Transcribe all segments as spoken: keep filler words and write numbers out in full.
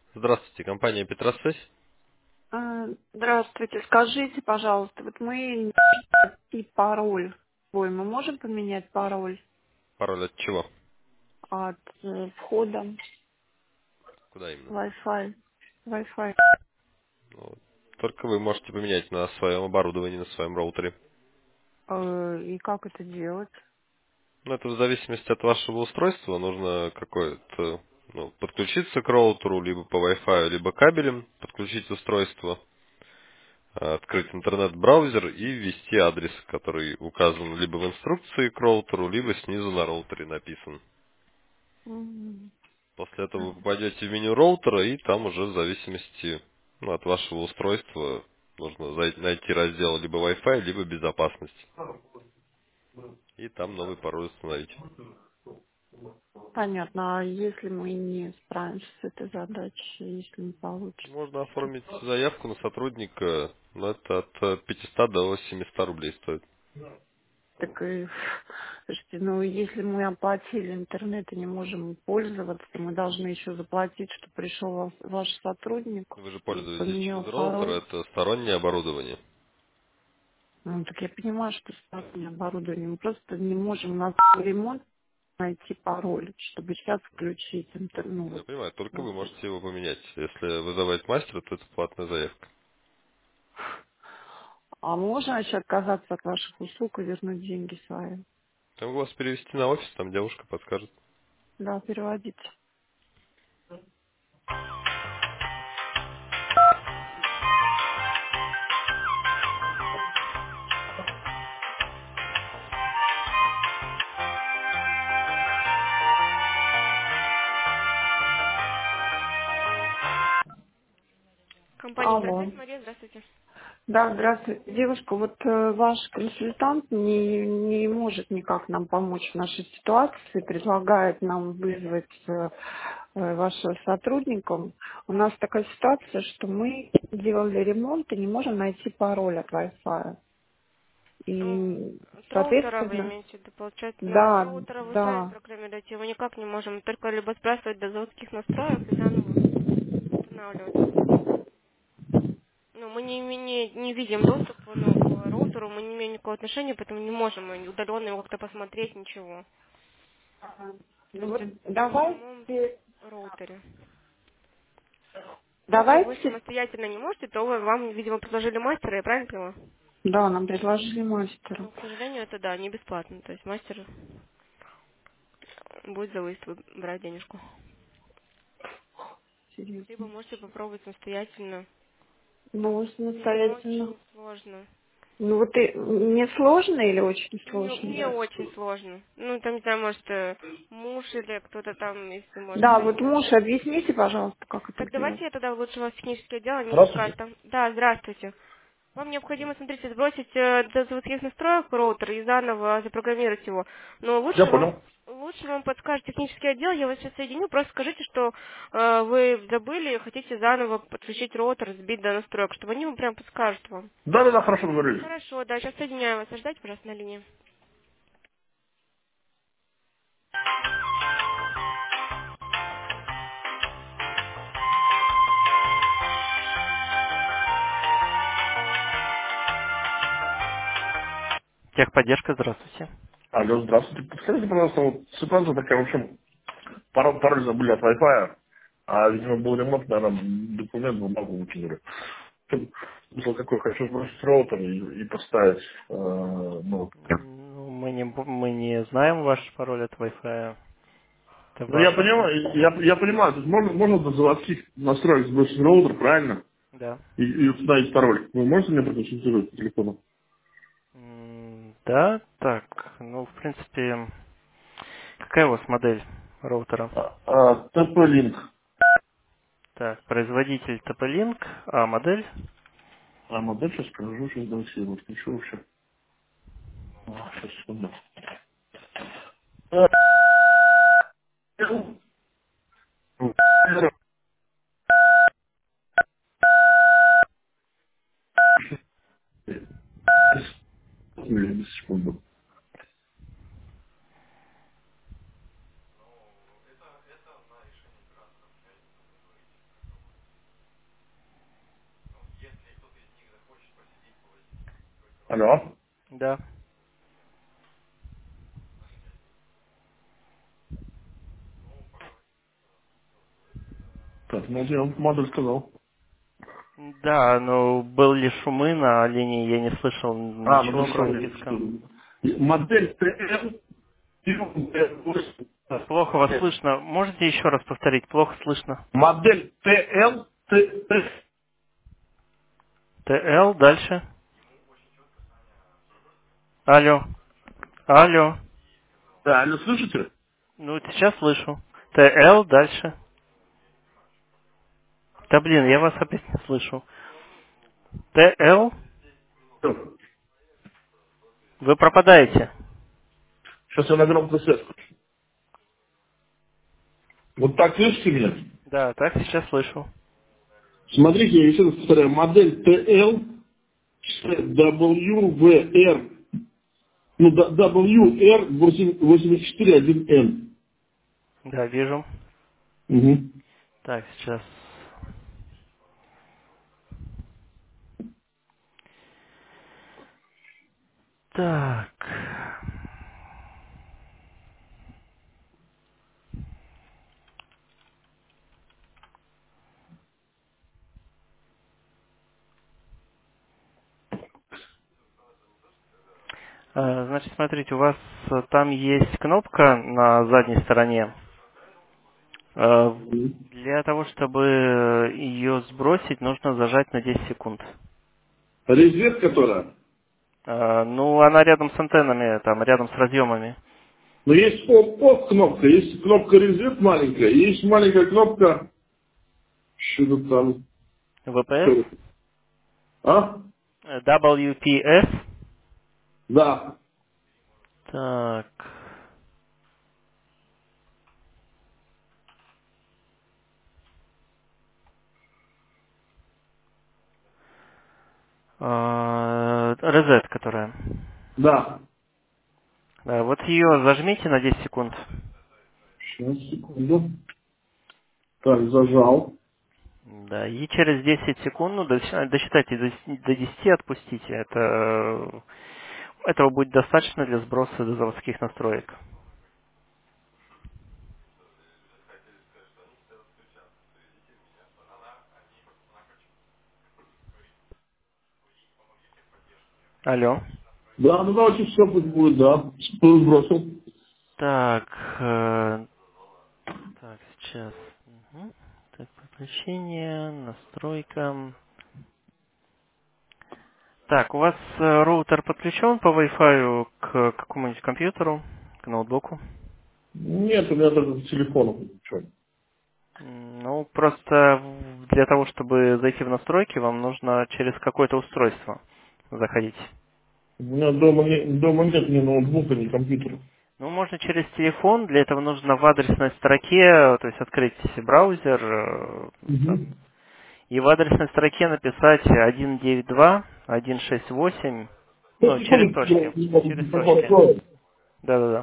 Здравствуйте, компания Петросвязь. А, Здравствуйте. Скажите, пожалуйста, вот мы и пароль свой, мы можем поменять пароль Пароль от чего? от э, входа Куда именно? Wi-Fi? Wi-Fi. Ну, только вы можете поменять на своем оборудовании, на своем роутере. Э, И как это делать? Но это в зависимости от вашего устройства. Нужно какое-то, ну, подключиться к роутеру, либо по Wi-Fi, либо кабелем, подключить устройство, а, открыть интернет-браузер и ввести адрес, который указан либо в инструкции к роутеру, либо снизу на роутере написан. Мгм. После этого вы попадете в меню роутера, и там уже в зависимости, ну, от вашего устройства нужно зай- найти раздел либо Wi-Fi, либо безопасность. И там новый пароль установить. Понятно. А если мы не справимся с этой задачей, если не получится? Можно оформить заявку на сотрудника, но это от э, пятисот до семисот рублей стоит. Так и, слушайте, ну если мы оплатили интернет и не можем пользоваться, мы должны еще заплатить, что пришел вас- ваш сотрудник Вы же и пользуетесь поменял через роутер, пароль. это стороннее оборудование. Ну, так я понимаю, что стороннее оборудование. Мы просто не можем на ремонт найти пароль, чтобы сейчас включить интернет. Ну, Я вот. понимаю, только Вот. вы можете его поменять. Если вызывать мастера, то это платная заявка. А можно вообще отказаться от ваших услуг и вернуть деньги свои? Я могу вас перевести на офис, там девушка подскажет. Да, переводите. Компания Алло. «Петросвязь», Мария, здравствуйте. Да, здравствуйте. Девушка, вот э, ваш консультант не, не может никак нам помочь в нашей ситуации, предлагает нам вызвать э, э, вашего сотрудника. У нас такая ситуация, что мы делали ремонт и не можем найти пароль от Wi-Fi. Ну, И, от роутера вы соответственно, имеете в виду, получается, ну, от да, роутера вы сами да. программируете, его никак не можем, только либо сбрасывать до заводских настроек и заново устанавливать. Ну, мы не, не, не видим доступа, ну, к роутеру, мы не имеем никакого отношения, поэтому не можем удаленно его как-то посмотреть, ничего. Ага. То Ну есть вот это на самом давайте, роутере. Если вы давайте. самостоятельно не можете, то вы, вам, видимо, предложили мастера, я правильно поняла? Да, нам предложили мастера. Ну, к сожалению, это да, не бесплатно. То есть мастер будет за выезд вы- брать денежку. Либо Серьезно. можете попробовать самостоятельно. Ну, Не, не самостоятельно. очень сложно. Ну вот и не сложно или очень Не, не сложно? очень сложно. Ну, там, не знаю, может, э, муж или кто-то там, если может Да, вот зайти. муж, объясните, пожалуйста, как это Так сделать. давайте я тогда лучше вас в технический отдел, они Здравствуйте. подскажут там. Да, здравствуйте. Вам необходимо, смотрите, сбросить э, до заводских настроек роутер и заново запрограммировать его. Но Я лучше вам понял. лучше вам подскажет технический отдел, я вас сейчас соединю, просто скажите, что э, вы забыли и хотите заново подключить роутер, сбить до настроек, чтобы они вам прям подскажут вам. Да-да-да, хорошо говорили. Хорошо, да, сейчас соединяю вас. Ждайте, пожалуйста, на линии. Техподдержка, здравствуйте. Алло, здравствуйте. Подскажите, пожалуйста, вот ситуация такая, в общем, пароль, пароль забыли от Wi-Fi, а, видимо, был ремонт, наверное, документ в бумагу выкинули. Тут смысл какой, хочу сбросить роутер и, и поставить, э, ну, Ну, мы не, бу- мы не знаем ваш пароль от Wi-Fi. Это ну, я ваш пароль. понимаю, я, я понимаю, то есть можно, можно до заводских настроек сбросить роутер, правильно? Да. И, и установить пароль. Вы можете мне проконсультировать по телефону? М, Да, так, ну, в принципе, какая у вас модель роутера? А, а, тэ пэ-линк. Так, производитель ти пи-Link, а модель? А модель сейчас скажу, сейчас давайте я его включу вообще. А, сейчас, секунду. А, секунду. Алло. Да. Так, ну я вам модель сказал. Да, но были шумы на линии, я не слышал А, ну ничего, хорошо. кроме я виска. что- Модель Т Л Плохо вас слышно. Можете еще раз повторить? Плохо слышно. Модель Т Л Т Т. Т Л, дальше. Алло. Алло. Да, алло, слышите? Ну, вот сейчас слышу. Т Л, дальше. Да блин, я вас опять не слышу. Т Л, Всё. вы пропадаете. Сейчас я на громкую связь. Вот так слышите меня? Да, так сейчас слышу. Смотрите, я еще раз повторяю. Модель Т Л W V R. Ну, да, W R восемьдесят четыре один Н. Да, вижу. Угу. Так, сейчас. Так. Э, Значит, смотрите, у вас э, там есть кнопка на задней стороне. Э, Для того, чтобы ее сбросить, нужно зажать на десять секунд. Резет, которая. Э, Ну, она рядом с антеннами, там, рядом с разъемами. Но есть оп-оп кнопка, есть кнопка резет маленькая, есть маленькая кнопка, что-то там, V P S, что а? э, W P S. Да, Так. Э, Reset, которая. да. Да, вот ее зажмите на десять секунд. Сейчас, секунду. Так, зажал. Да, и через десять секунд, ну, дос- досчитайте до десяти до десяти, отпустите. Это, э, этого будет достаточно для сброса до заводских настроек. Алло. Да, ну давайте все пусть будет, да. Сбросил. Так, э, так, сейчас. Мгм. Так, подключение, настройка. Так, у вас э, роутер подключен по Wi-Fi к какому-нибудь компьютеру, к ноутбуку? Нет, у меня даже с телефона. Чё? М, Ну, просто в- для того, чтобы зайти в настройки, вам нужно через какое-то устройство заходить. У меня дома, не, дома нет ни ноутбука, ни компьютера. Ну, можно через телефон, для этого нужно в адресной строке, то есть открыть браузер, э, там, Угу. и в адресной строке написать один девять два точка один шесть восемь, Ну, ну, через секунду, точки, не могу через телефон точки. открою. Да-да-да.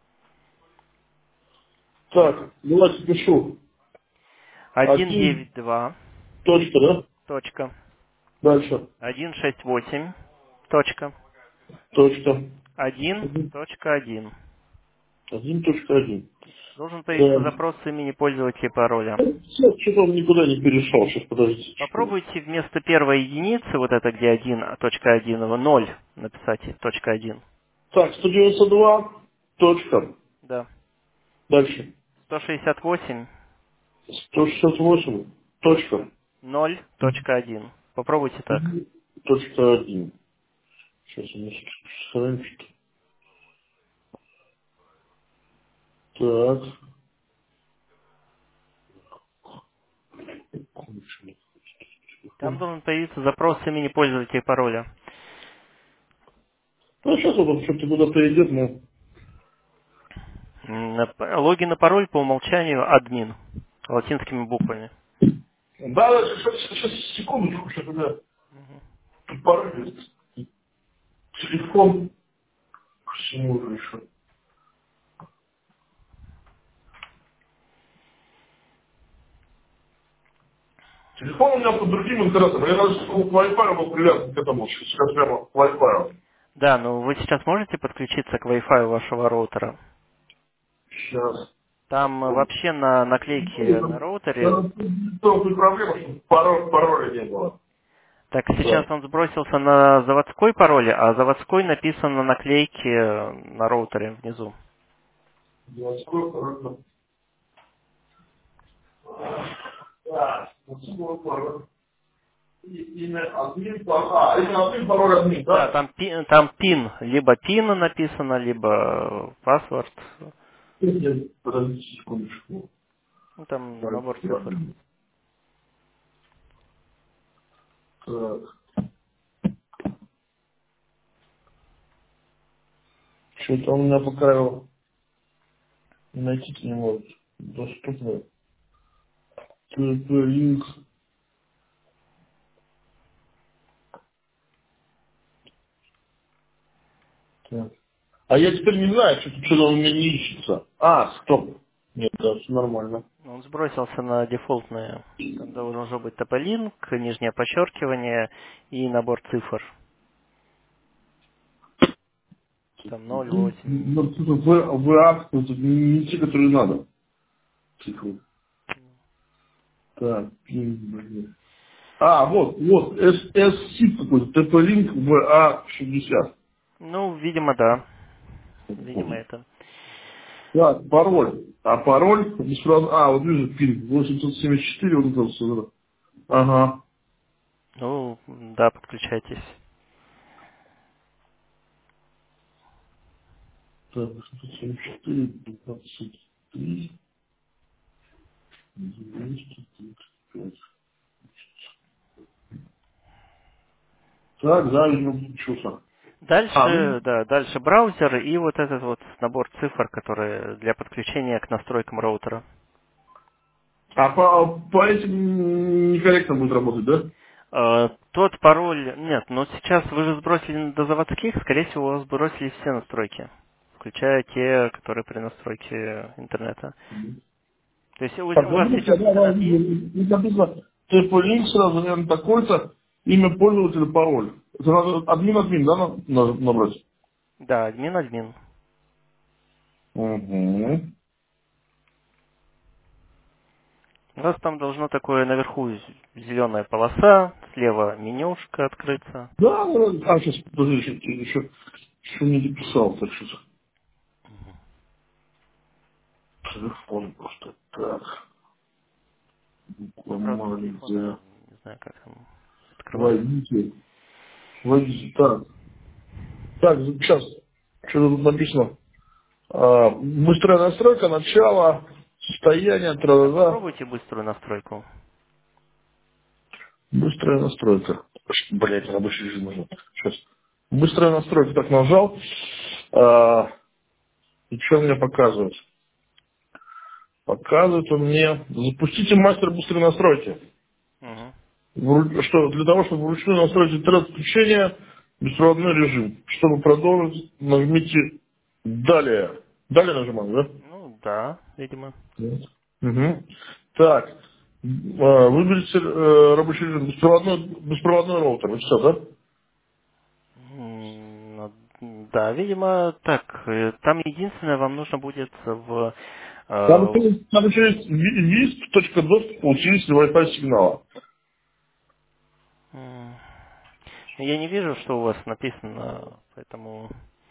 Так, давайте пишу. один Один, девять два точка, да? точка Дальше. один шесть восемь точка Точка. один точка один. Один точка один. Должен появиться Так. запрос с имени пользователя и пароля. Сейчас что-то он никуда не перешел. Сейчас, подождите. секунду. Попробуйте вместо первой единицы, вот это где один, точка один, его ноль написать, точка один. Так, сто девяносто два. Точка. Да. Дальше. сто шестьдесят восемь, сто шестьдесят восемь. Точка. ноль точка один. Попробуйте так. Мгм. Точка один. Сейчас у меня что. Так. Конченый. Там должен появиться запрос с имени пользователя и пароля. Ну, сейчас вот он что-то куда-то идет, но... М, на- Логин и пароль по умолчанию админ. Латинскими буквами. Да, да, сейчас, сейчас, секундочку, что тогда пароль, телефон, к всему уже еще. Телефон у меня под другим интернетом. Мне надо, чтобы к Wi-Fi был привязан к этому. Сейчас прямо к Wi-Fi. Да, ну вы сейчас можете подключиться к Wi-Fi вашего роутера? Сейчас. Там э, вообще на наклейке на роутере. Только проблема, что пароль, пароля не было. Так, Да. сейчас он сбросился на заводской пароль, а заводской написан на наклейке э, на роутере внизу. Заводской пароль. Да, заводской пароль. И имя админ, пароль. А, имя админ, пароль админ, Да, да? там, пи- там пин, либо пин написано, либо паспорт. Подождите секундочку. Ну, там Так, набор цифр. что-то он меня пока его найти не может. Доступно. ТП-линк. Так. А я теперь не знаю, что-то, что-то у меня не ищется. А, стоп. Нет, да, все нормально. Он сбросился на дефолтные. Там должен быть тополинк, нижнее подчеркивание и набор цифр. Там ноль, восемь. Ну, что-то в, в ак, вот это не те, которые надо. Цифры. Так, пин, блин. А, вот, вот, эс-сип какой-то, ТП-линк в а шестьдесят. Ну, видимо, да. Видимо, это. Так, пароль. А пароль, бесправ- а, вот вижу, пин, восемьсот семьдесят четыре, вот это вот всё. Ага. Ну, да, подключайтесь. Так, восемьсот семьдесят четыре, двадцать три, двести тридцать пять. Так, да, видимо, включился. А, ну, Дальше, да, дальше браузер и вот этот вот набор цифр, которые для подключения к настройкам роутера. а по, по этим некорректно будет работать, да? Э, Тот пароль, нет, но сейчас вы же сбросили до заводских, скорее всего, у вас сбросили все настройки, включая те, которые при настройке интернета. То есть у, Так, у вот вас видите, сейчас да, да, интернет есть? здесь написано ТП-линк сразу, наверное, такой-то, имя пользователя, пароль. Это надо админ-админ, да, на- на- набрать? Да, админ-админ. Угу. У вас там должно такое наверху зеленая полоса, слева менюшка открыться. Да, да, а, сейчас, подожди, еще, еще, еще не дописал, так что телефон просто так. Буква Ну, правда, с телефона маленькая. не знаю, как там открывается. Войдите, войдите, так. Так, сейчас, что тут написано? А, быстрая настройка, начало, состояние, А тра-да-да. попробуйте быструю настройку. Быстрая настройка. Блять, рабочий режим нужно. Сейчас. Быстрая настройка, так нажал. А, и что мне показывает? Показывает он мне, запустите мастер быстрой настройки. Угу. Вру- Что, для того, чтобы вручную настроить интернет-подключение, беспроводной режим. Чтобы продолжить, нажмите далее. Далее нажимаем, да? Ну, да, видимо. Нет. Угу. Так. А, Выберите э, рабочий режим. Беспроводной, беспроводной роутер. И все, да? М, ну, да, видимо, так. э, Там единственное, вам нужно будет в... Там, э, еще- там еще есть висп точка доступ получителя Wi-Fi сигнала. м, я не вижу, что у вас написано, поэтому...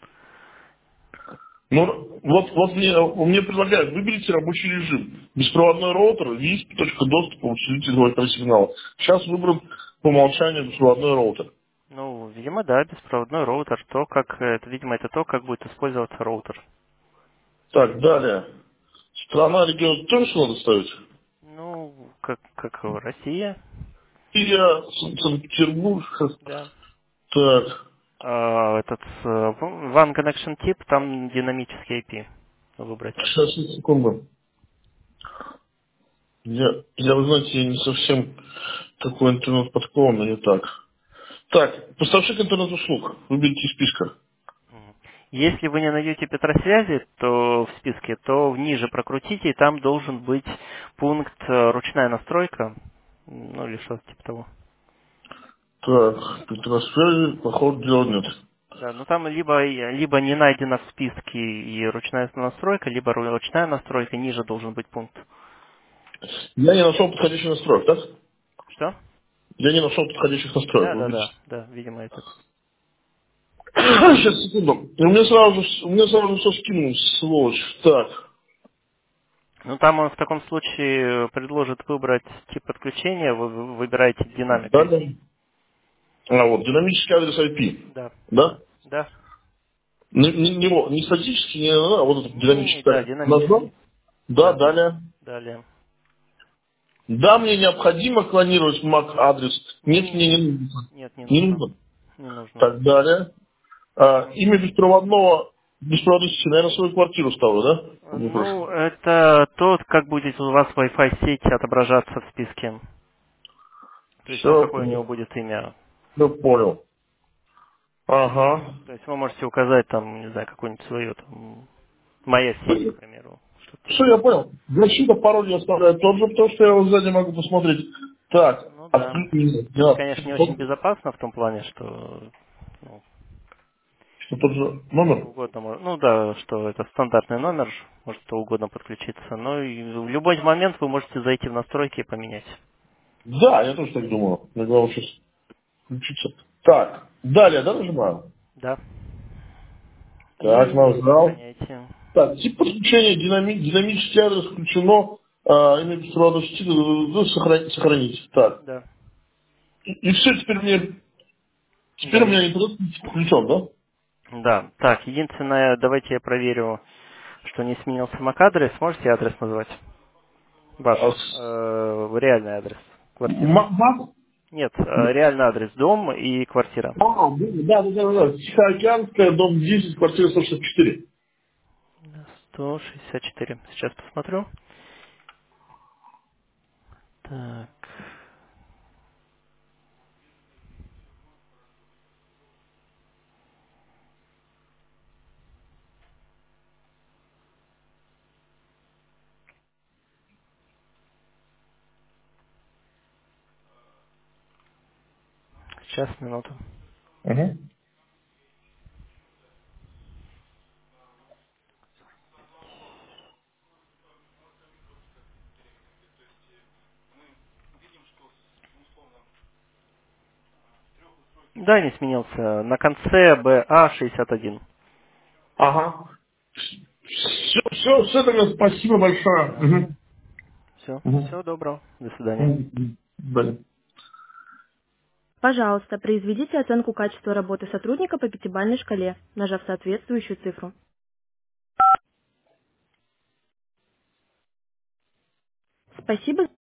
Ну, вот, вот мне, мне предлагают, выберите рабочий режим. Беспроводной роутер, висп точка доступ получителя Wi-Fi сигнала. Сейчас выбран по умолчанию беспроводной роутер. Ну, видимо, да, беспроводной роутер. То, как... Это, видимо, это то, как будет использоваться роутер. Так, далее. Страна, регион тоже что надо ставить? Ну, как, как Россия, Сирия, Сан- Санкт-Петербург. да. Так, А, этот э, One Connection Tip, там динамический ай пи выбрать. сейчас, секунду. Я, я, вы знаете, я не совсем такой интернет подкованный, не так. Так, поставщик интернет-услуг. Выберите из списка. Мгм. Если вы не найдете Петросвязи, то в списке, то ниже прокрутите, и там должен быть пункт э, ручная настройка. Ну, или что-то типа того. Так, Петросфере, походу, дела нет. Да, ну там либо, либо не найдено в списке и ручная настройка, либо ру- ручная настройка, ниже должен быть пункт. Я не нашел подходящий настроек, так? Что? Я не нашел подходящих настроек, Да, вы да, видите. да, да, видимо этот. Сейчас, секунду. И у меня сразу же, у меня сразу же все скинул, сволочь. Так. Ну там он в таком случае предложит выбрать тип подключения, вы вы выбираете динамик Да, да. ай пи. А вот, динамический адрес ай пи. Да, Да? да, да. Не, не, не, во- не статический, не, а вот этот Не-не-не, динамический. да, Так, нажал? динамический. Да, Да, далее. далее. Да, мне необходимо клонировать мак адрес. Нет, мне Не, не нужно. нет, не Не нужно. нужно. Не нужно. Так, далее. А, имя беспроводного, беспроводности, наверное, свою квартиру ставлю, да? Не Ну, прошло. это тот, как будет у вас Wi-Fi сеть отображаться в списке. То есть, ну, Все, какое у него будет имя. все понял. Ага. То есть вы можете указать там, не знаю, какую-нибудь свою, там, моя сеть, к примеру. Что-то Все, типа я того. понял. Защита пароль я оставляю тот же, потому что я его сзади могу посмотреть. Так, Ну да. открыть меню. Это, Да. конечно, не очень Вот, безопасно в том плане, что ну, что тот же кто номер. угодно может, ну да, что это стандартный номер, может кто угодно подключиться. Но и в любой момент вы можете зайти в настройки и поменять. Да, я тоже так думал. Я главное сейчас включиться. Так, далее, да, нажимаю? Да. Так, И нажал. сохраняйте. Так, тип подключения, динами- динамический адрес включено, а, имя беспроводного сети, ну, сохранить, сохранить. Так. Да. И, все, теперь мне, Да, теперь у и- меня интернет включен, да? да. Так, единственное, давайте я проверю, что не сменился мак-адрес. Можете адрес назвать? Ваш А, с- э, реальный адрес квартиры. ма- ма- Нет, э, реальный адрес дом и квартира. А, да, да, да, да. Тихоокеанская, дом десять, квартира сто шестьдесят четыре. сто шестьдесят четыре. Сейчас посмотрю. Так, сейчас, минуту. Угу. Да, не сменился. На конце бэ а шестьдесят один. Ага. Все, все, все, тогда спасибо большое. Да. Угу. Все. Угу. Всего доброго. До свидания. Мгм. Да. Пожалуйста, произведите оценку качества работы сотрудника по пятибалльной шкале, нажав соответствующую цифру. Спасибо.